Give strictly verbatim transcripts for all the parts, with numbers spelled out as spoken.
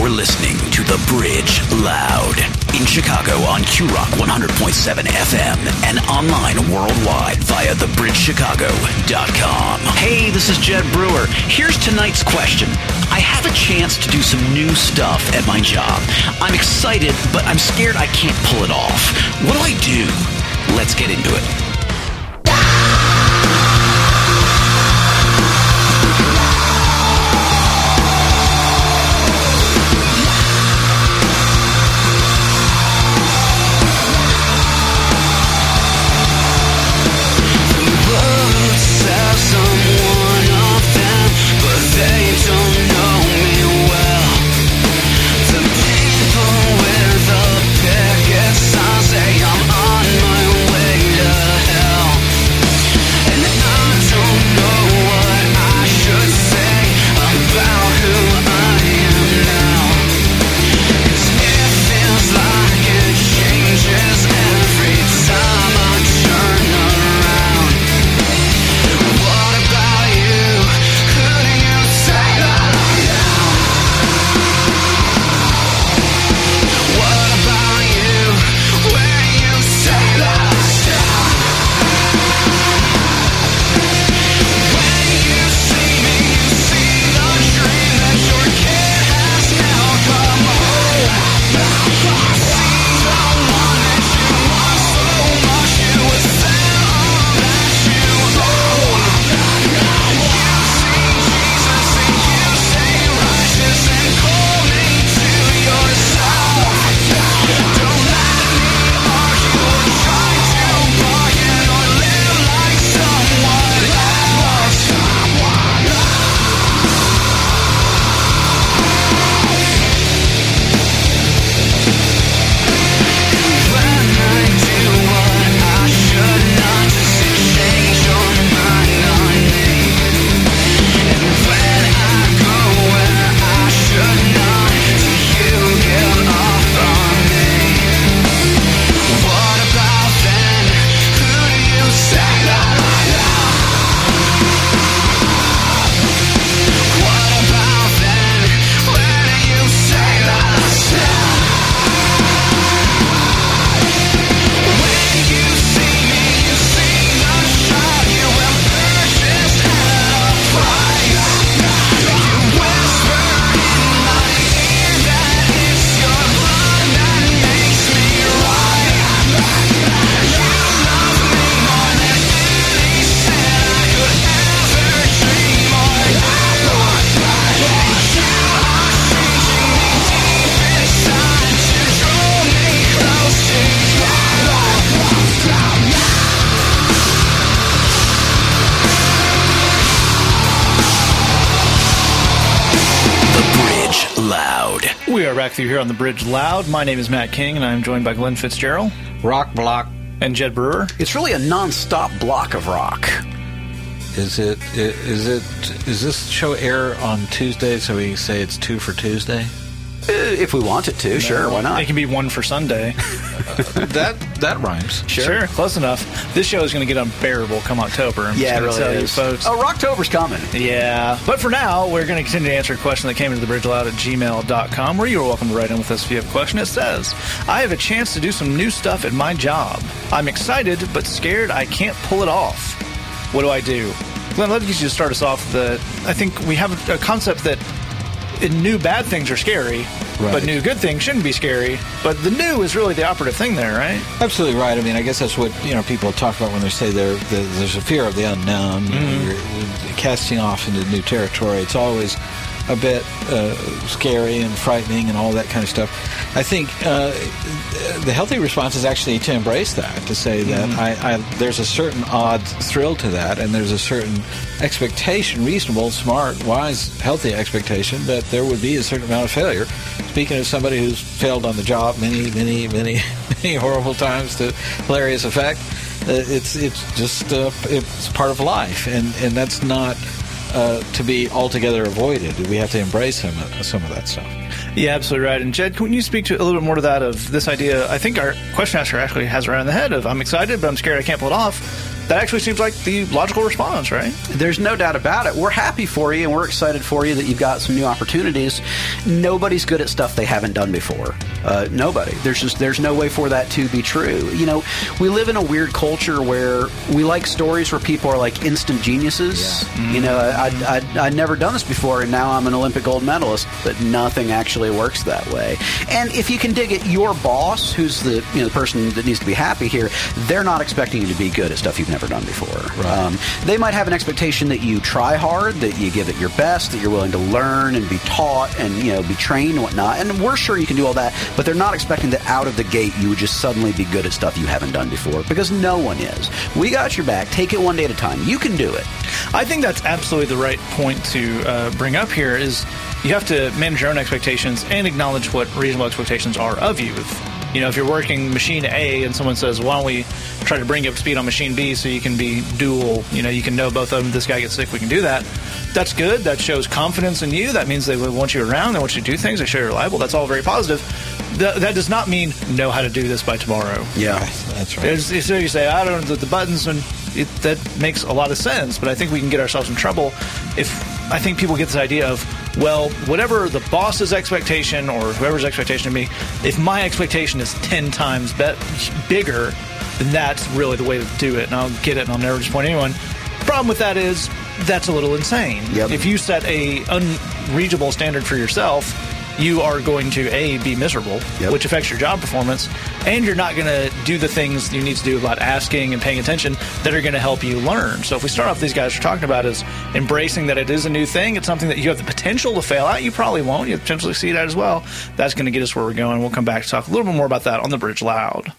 listening to The Bridge Loud in Chicago on Q Rock one hundred point seven F M and online worldwide via the bridge chicago dot com. Hey, this is Jed Brewer. Here's tonight's question. I have a chance to do some new stuff at my job. I'm excited, but I'm scared I can't pull it off. What do I do? Let's get into it. Back through here on The Bridge Loud. My name is Matt King, and I'm joined by Glenn Fitzgerald. Rock block. And Jed Brewer. It's really a non-stop block of rock. Is it, is it, is this show air on Tuesday, so we say it's two for Tuesday? Uh, if we want it to, no, sure, why not? It can be one for Sunday. uh, that that rhymes. Sure. sure, close enough. This show is going to get unbearable come October. I'm yeah, just it really tell is. You folks. Oh, Rocktober's coming. Yeah. But for now, we're going to continue to answer a question that came into the bridgeloud at gmail dot com, where you're welcome to write in with us if you have a question. It says, I have a chance to do some new stuff at my job. I'm excited, but scared I can't pull it off. What do I do? Glenn, let me just start us off. The, I think we have a concept that new bad things are scary, right. But new good things shouldn't be scary. But the new is really the operative thing there, right? Absolutely right. I mean, I guess that's what you know people talk about when they say there there's a fear of the unknown. Mm-hmm. You're, you're casting off into new territory. It's always a bit uh, scary and frightening and all that kind of stuff. I think uh, the healthy response is actually to embrace that, to say that mm-hmm. I, I, there's a certain odd thrill to that, and there's a certain expectation, reasonable, smart, wise, healthy expectation that there would be a certain amount of failure. Speaking of somebody who's failed on the job many, many, many, many horrible times to hilarious effect, uh, it's it's just uh, it's part of life, and, and that's not Uh, to be altogether avoided. We have to embrace some of, some of that stuff. Yeah, absolutely right. And Jed, can you speak to a little bit more to that of this idea? I think our question asker actually has around the head of I'm excited, but I'm scared I can't pull it off. that actually seems like the logical response, right? There's no doubt about it. We're happy for you, and we're excited for you that you've got some new opportunities. Nobody's good at stuff they haven't done before. Uh, nobody. There's just there's no way for that to be true. You know, we live in a weird culture where we like stories where people are like instant geniuses. Yeah. Mm-hmm. You know, I, I, I, I'd never done this before, and now I'm an Olympic gold medalist, but nothing actually works that way. And if you can dig it, your boss, who's the you know the person that needs to be happy here, they're not expecting you to be good at stuff you've never done before. Right. Um, they might have an expectation that you try hard, that you give it your best, that you're willing to learn and be taught and you know be trained and whatnot. And we're sure you can do all that, but they're not expecting that out of the gate you would just suddenly be good at stuff you haven't done before, because no one is. We got your back. Take it one day at a time. You can do it. I think that's absolutely the right point to uh, bring up here. Is you have to manage your own expectations and acknowledge what reasonable expectations are of you. If, you know, if you're working machine A and someone says, why don't we try to bring you up to speed on machine B so you can be dual, you know, you can know both of them, this guy gets sick, we can do that. That's good. That shows confidence in you. That means they want you around. They want you to do things. They show you're reliable. That's all very positive. That, that does not mean know how to do this by tomorrow. Yeah, that's right. It's, so you say, I don't know the, the buttons, and it, that makes a lot of sense, but I think we can get ourselves in trouble if I think people get this idea of, well, whatever the boss's expectation or whoever's expectation of me, if my expectation is ten times be- bigger, then that's really the way to do it, and I'll get it, and I'll never disappoint anyone. The problem with that is that's a little insane. Yep. If you set a unreachable standard for yourself, you are going to, A, be miserable, yep. which affects your job performance, and you're not going to do the things you need to do about asking and paying attention that are going to help you learn. So if we start off, these guys are talking about is embracing that it is a new thing. It's something that you have the potential to fail at. You probably won't. You potentially see that as well. That's going to get us where we're going. We'll come back to talk a little bit more about that on The Bridge Loud.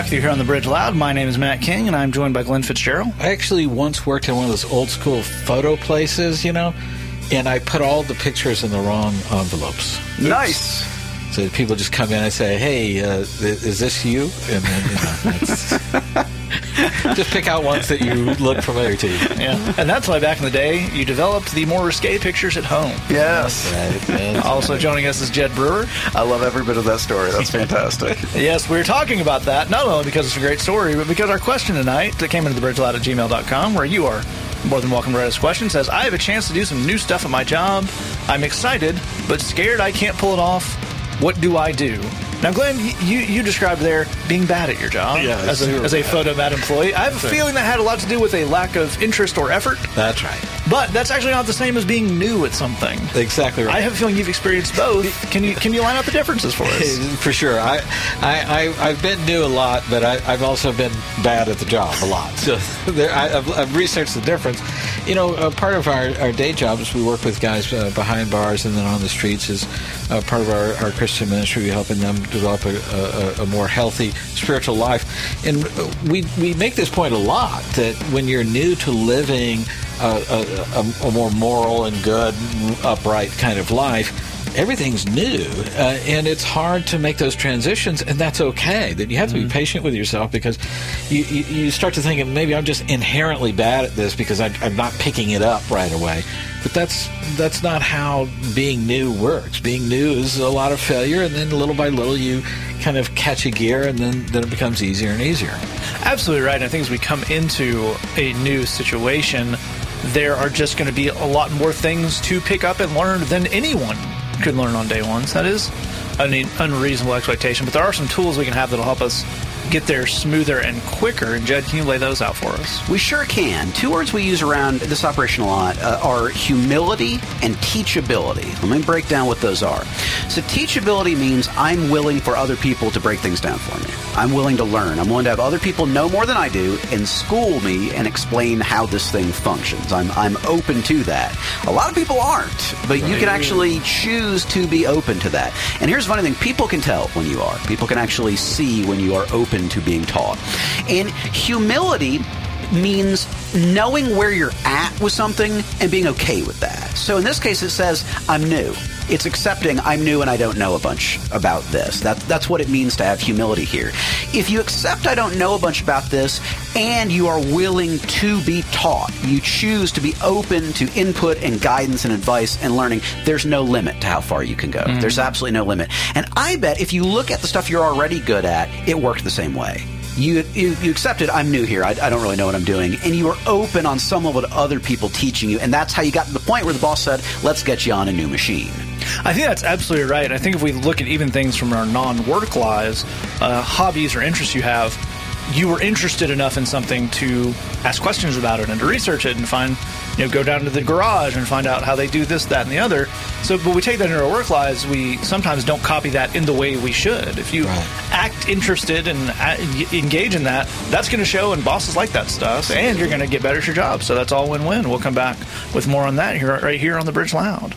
back here on the Bridge Loud. My name is Matt King, and I'm joined by Glenn Fitzgerald. I actually once worked in one of those old school photo places, you know, and I put all the pictures in the wrong envelopes. Nice. So people just come in and say, "Hey, uh, is this you?" And then, you know, that's, just pick out ones that you look familiar to. Yeah, and that's why back in the day you developed the more risque pictures at home. Yes. Right, yes. Also joining us is Jed Brewer. I love every bit of that story. That's fantastic. Yes, we were talking about that not only because it's a great story, but because our question tonight that came into the bridge loud at gmail dot com, where you are more than welcome to write us a question, says, I have a chance to do some new stuff at my job. I'm excited, but scared I can't pull it off. What do I do? Now, Glenn, you, you described there being bad at your job yeah, as, a, as a photomat employee. I have a Sure. feeling that had a lot to do with a lack of interest or effort. That's right. But that's actually not the same as being new at something. Exactly right. I have a feeling you've experienced both. Can you can you line out the differences for us? For sure. I, I, I, I've been new a lot, but I, I've also been bad at the job a lot. So there, I, I've, I've researched the difference. You know, uh, part of our, our day jobs, we work with guys uh, behind bars and then on the streets is uh, part of our, our Christian ministry, helping them develop a, a, a more healthy spiritual life. And we, we make this point a lot, that when you're new to living a, a, a more moral and good, upright kind of life, everything's new, uh, and it's hard to make those transitions, and that's okay. That you have to be mm-hmm. patient with yourself, because you, you, you start to think, maybe I'm just inherently bad at this because I, I'm not picking it up right away. But that's that's not how being new works. Being new is a lot of failure, and then little by little you kind of catch a gear, and then, then it becomes easier and easier. Absolutely right. I think as we come into a new situation, there are just going to be a lot more things to pick up and learn than anyone could learn on day one. So that is an unreasonable expectation, but there are some tools we can have that'll help us get there smoother and quicker. And Jed, can you lay those out for us? We sure can. Two words we use around this operation a lot uh, are humility and teachability. Let me break down what those are. So teachability means I'm willing for other people to break things down for me. I'm willing to learn. I'm willing to have other people know more than I do and school me and explain how this thing functions. I'm I'm open to that. A lot of people aren't, but right. You can actually choose to be open to that. And here's the funny thing. People can tell when you are. People can actually see when you are open to being taught. And humility means knowing where you're at with something and being okay with that. So in this case, it says, I'm new. It's accepting I'm new and I don't know a bunch about this. That, that's what it means to have humility here. If you accept I don't know a bunch about this and you are willing to be taught, you choose to be open to input and guidance and advice and learning, there's no limit to how far you can go. Mm-hmm. There's absolutely no limit. And I bet if you look at the stuff you're already good at, it worked the same way. You, you you accepted, I'm new here, I, I don't really know what I'm doing, and you were open on some level to other people teaching you, and that's how you got to the point where the boss said, let's get you on a new machine. I think that's absolutely right. I think if we look at even things from our non-work lives, uh, hobbies or interests you have, you were interested enough in something to ask questions about it and to research it and find, you know, go down to the garage and find out how they do this, that, and the other. So, but we take that into our work lives, we sometimes don't copy that in the way we should. If you right. act interested and engage in that, that's going to show, and bosses like that stuff, and you're going to get better at your job. So that's all win-win. We'll come back with more on that here, right here on the Bridge Loud.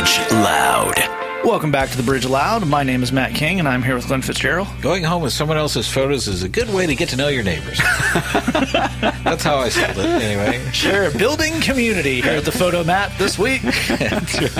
Bridge Loud. Welcome back to the Bridge Loud. My name is Matt King, and I'm here with Glenn Fitzgerald. Going home with someone else's photos is a good way to get to know your neighbors. That's how I sold it, anyway. Sure. Building community here at the Photo Mat this week. That's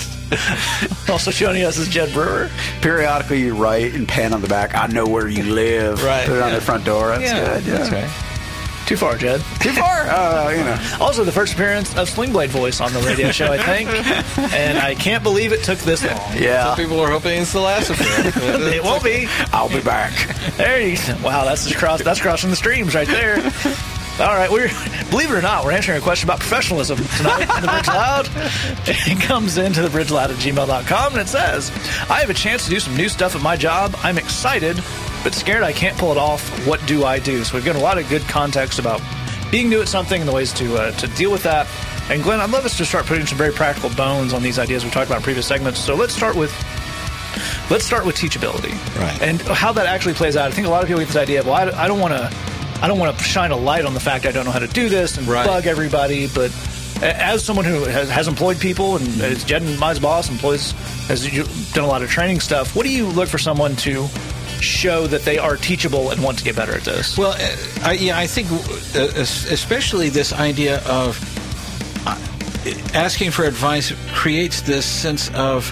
right. Also joining us is Jed Brewer. Periodically, you write and pen on the back, I know where you live. Right. Put it on yeah. the front door. That's yeah, good. Yeah. That's right. Too far, Jed. Too far? Uh, you know. Also, the first appearance of Sling Blade voice on the radio show, I think. And I can't believe it took this long. Yeah. Some people are hoping it's the last appearance. It won't be. I'll be back. There you go. Wow, that's just cross, that's crossing the streams right there. All right, we're believe it or not, we're answering a question about professionalism tonight in the Bridge Loud. It comes into the bridge loud at gmail dot com, and it says, I have a chance to do some new stuff at my job. I'm excited, but scared I can't pull it off. What do I do? So we've given a lot of good context about being new at something and the ways to uh, to deal with that. And Glenn, I'd love us to start putting some very practical bones on these ideas we talked about in previous segments. So let's start with let's start with teachability, right? And how that actually plays out. I think a lot of people get this idea of, well, I, I don't want to. I don't want to shine a light on the fact I don't know how to do this and right. bug everybody, but as someone who has, has employed people and is Jed and my boss, employs, has done a lot of training stuff, what do you look for someone to show that they are teachable and want to get better at this? Well, uh, I, yeah, I think uh, especially this idea of uh, asking for advice creates this sense of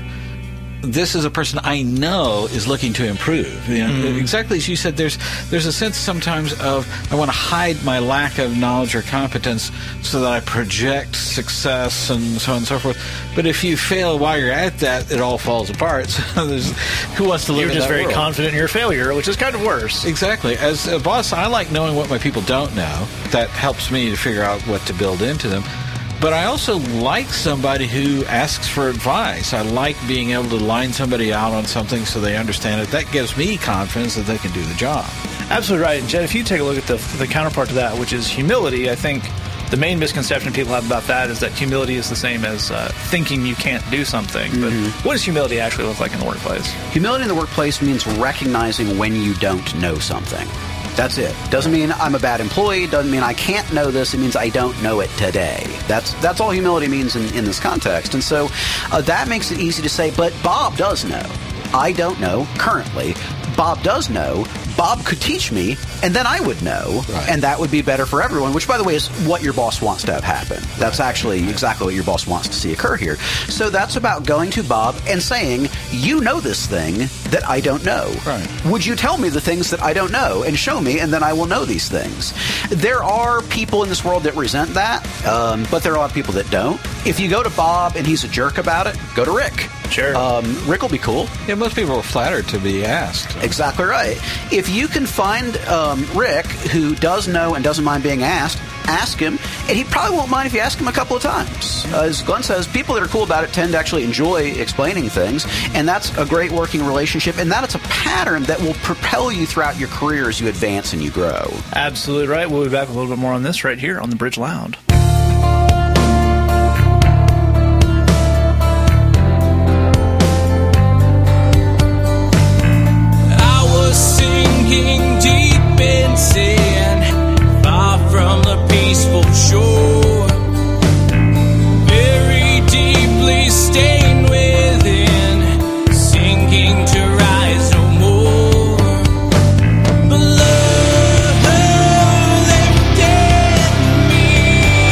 this is a person I know is looking to improve. You know, mm. Exactly as you said, there's there's a sense sometimes of I want to hide my lack of knowledge or competence so that I project success and so on and so forth. But if you fail while you're at that, it all falls apart. So there's, who wants to live You're in just that very world? confident in your failure, which is kind of worse. Exactly. As a boss, I like knowing what my people don't know. That helps me to figure out what to build into them. But I also like somebody who asks for advice. I like being able to line somebody out on something so they understand it. That gives me confidence that they can do the job. Absolutely right. And Jed, if you take a look at the, the counterpart to that, which is humility, I think the main misconception people have about that is that humility is the same as uh, thinking you can't do something. But mm-hmm. what does humility actually look like in the workplace? Humility in the workplace means recognizing when you don't know something. That's it. Doesn't mean I'm a bad employee. Doesn't mean I can't know this. It means I don't know it today. That's that's all humility means in, in this context. And so uh, that makes it easy to say, but Bob does know. I don't know currently. Bob does know. Bob could teach me, and then I would know, right. And that would be better for everyone, which, by the way, is what your boss wants to have happen. That's right. actually exactly what your boss wants to see occur here. So that's about going to Bob and saying, you know this thing that I don't know. Right. Would you tell me the things that I don't know and show me, and then I will know these things? There are people in this world that resent that, um, but there are a lot of people that don't. If you go to Bob and he's a jerk about it, go to Rick. Sure. Um, Rick will be cool. Yeah, most people are flattered to be asked. Exactly right. If you can find um, Rick, who does know and doesn't mind being asked, ask him, and he probably won't mind if you ask him a couple of times. Uh, as Glenn says, people that are cool about it tend to actually enjoy explaining things, and that's a great working relationship, and that is a pattern that will propel you throughout your career as you advance and you grow. Absolutely right. We'll be back with a little bit more on this right here on the Bridge Loud. Sinking deep in sin, far from the peaceful shore, very deeply stained within, sinking to rise no more. But love lifted me.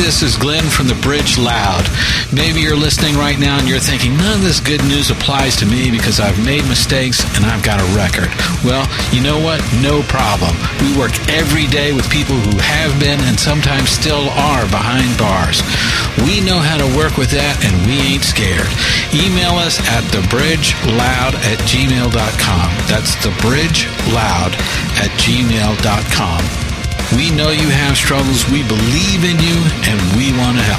this is Glenn from the Bridge Loud. Maybe you're listening right now and you're thinking, none of this good news applies to me because I've made mistakes and I've got a record. Well, you know what? No problem. We work every day with people who have been and sometimes still are behind bars. We know how to work with that and we ain't scared. Email us at thebridgeloud at gmail dot com. That's thebridgeloud at gmail dot com. We know you have struggles, we believe in you, and we want to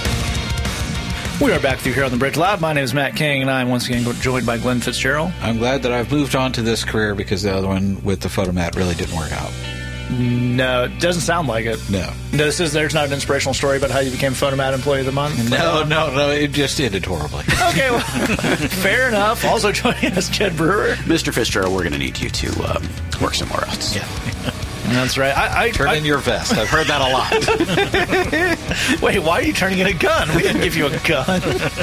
help. We are back with you here on the Bridge Loud. My name is Matt King, and I am once again joined by Glenn Fitzgerald. I'm glad that I've moved on to this career because the other one with the photomat really didn't work out. No, it doesn't sound like it. No. This is, there's not an inspirational story about how you became Photomat Employee of the Month? No, no, no. It just ended horribly. Okay, well, fair enough. Also joining us, Jed Brewer. Mister Fitzgerald, we're going to need you to um, work somewhere else. Yeah. That's right. I, I Turn I, in your vest. I've heard that a lot. Wait, why are you turning in a gun? We didn't give you a gun.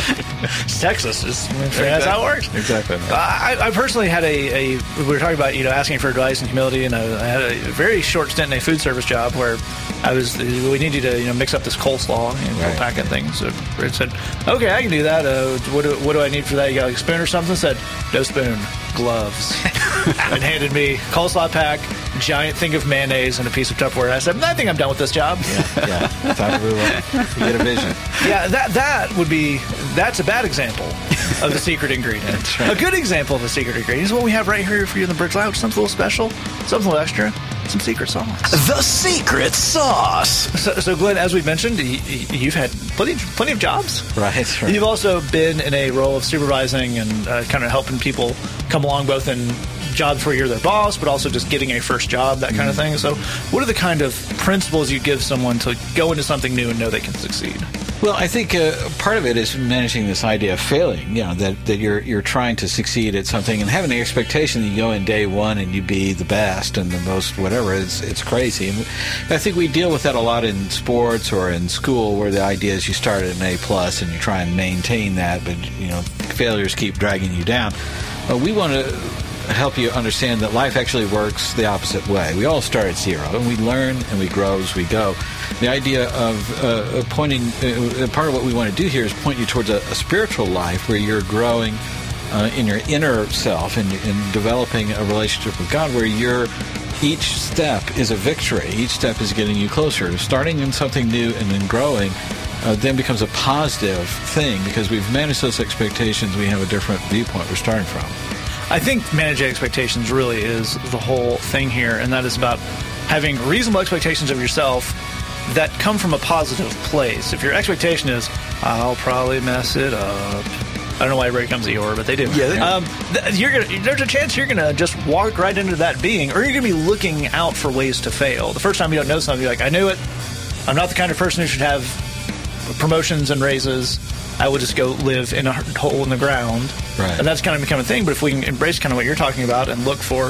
It's Texas. It's, that's how it works. Exactly. I, I personally had a, a. We were talking about you know asking for advice and humility, and I, I had a very short stint in a food service job where I was. We need you to you know mix up this coleslaw and right. packet thing. So it said, okay, I can do that. Uh, what do what do I need for that? You got like a spoon or something? It said no spoon, gloves, and handed me coleslaw pack, giant thing of mayonnaise, and a piece of Tupperware. I said, I think I'm done with this job. Yeah, yeah. Time to move on. You get a vision. Yeah, that that would be that's a bad example of the secret ingredient. Right. A good example of a secret ingredient is what we have right here for you in the Bridge Loud. Something a little special, something a little extra, some secret sauce. The secret sauce. So, so Glenn, as we mentioned, y- y- you've had plenty, plenty of jobs. Right, right. You've also been in a role of supervising and uh, kind of helping people come along, both in jobs where you're their boss, but also just getting a first job, that kind of thing. So what are the kind of principles you give someone to go into something new and know they can succeed? Well, I think uh, part of it is managing this idea of failing, you know, that, that you're you're trying to succeed at something and having the expectation that you go in day one and you be the best and the most whatever. It's, it's crazy. And I think we deal with that a lot in sports or in school, where the idea is you start at an A plus and you try and maintain that, but, you know, failures keep dragging you down. Uh, we want to help you understand that life actually works the opposite way. We all start at zero, and we learn and we grow as we go. The idea of uh, pointing, uh, part of what we want to do here is point you towards a, a spiritual life where you're growing uh, in your inner self and, and developing a relationship with God, where you're each step is a victory. Each step is getting you closer. Starting in something new and then growing uh, then becomes a positive thing because we've managed those expectations. We have a different viewpoint we're starting from. I think managing expectations really is the whole thing here, and that is about having reasonable expectations of yourself that come from a positive place. If your expectation is, I'll probably mess it up. I don't know why everybody comes to Eeyore, but they do. Yeah, they do. Um, th- you're gonna, there's a chance you're going to just walk right into that being, or you're going to be looking out for ways to fail. The first time you don't know something, you're like, I knew it. I'm not the kind of person who should have promotions and raises. I will just go live in a hole in the ground. Right. And that's kind of become a thing. But if we can embrace kind of what you're talking about and look for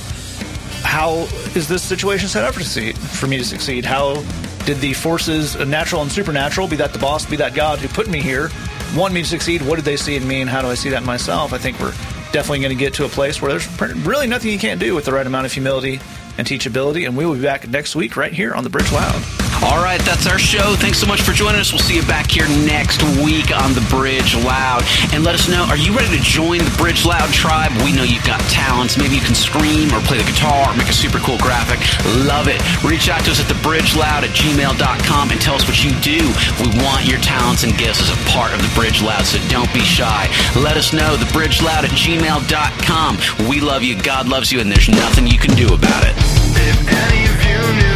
how is this situation set up for, succeed, for me to succeed? How did the forces, natural and supernatural, be that the boss, be that God who put me here, want me to succeed? What did they see in me, and how do I see that in myself? I think we're definitely going to get to a place where there's really nothing you can't do with the right amount of humility and teachability. And we will be back next week right here on the Bridge Loud. All right, that's our show. Thanks so much for joining us. We'll see you back here next week on the Bridge Loud. And let us know, are you ready to join the Bridge Loud tribe? We know you've got talents. Maybe you can scream or play the guitar or make a super cool graphic. Love it. Reach out to us at thebridgeloud at gmail dot com and tell us what you do. We want your talents and gifts as a part of the Bridge Loud, so don't be shy. Let us know, thebridgeloud at gmail dot com. We love you, God loves you, and there's nothing you can do about it. If any of you knew